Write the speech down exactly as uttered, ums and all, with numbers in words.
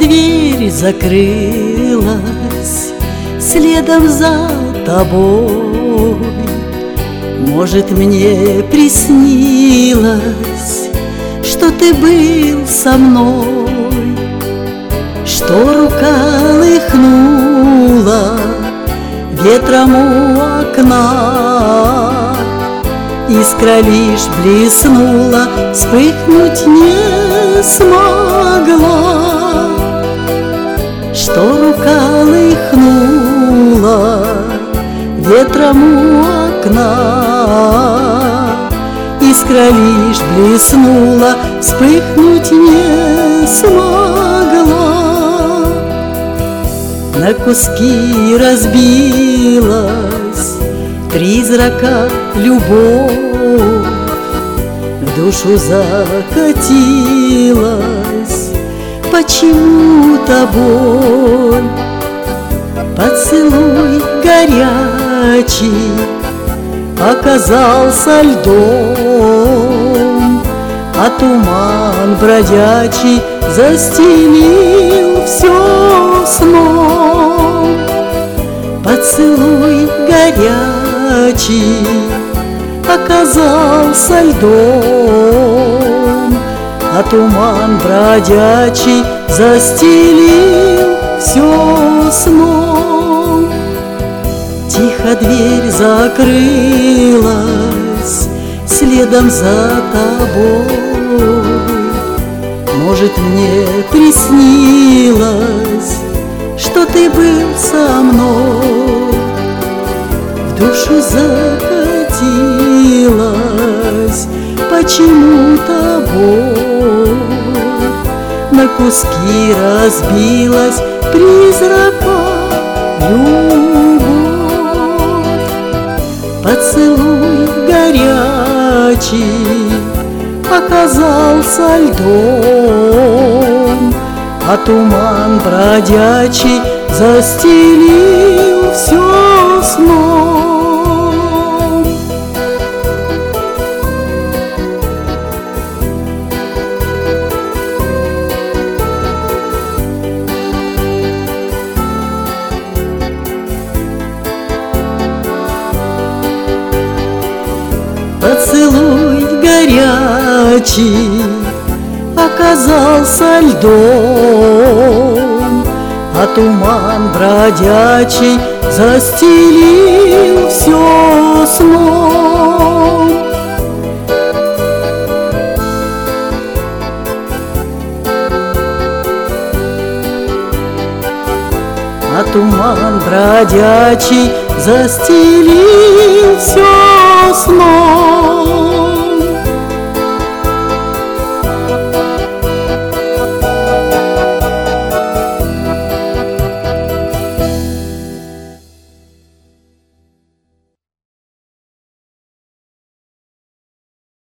дверь закрылась следом за тобой. Может, мне приснилось, что ты был со мной, что рука лыхнула ветром у окна, искра лишь блеснула, вспыхнуть не смогла, что рука лыхнула ветром у окна, искра лишь блеснула, вспыхнуть не смогла. На куски разбилась призрака любовь, в душу закатилась почему-то боль. Поцелуй горячий оказался льдом, а туман бродячий застелил все сном. Поцелуй горячий оказался льдом, а туман бродячий застелил все сном. Тихо дверь закрылась следом за тобой. Может, мне приснилось, что ты был со мной, в душу закатилась почему-то боль, на куски разбилась призрака любовь. Поцелуй горячий оказался льдом, а туман бродячий застелил все сном. Поцелуй горячий оказался льдом, а туман бродячий застелил все сном. А туман бродячий застелил все сном.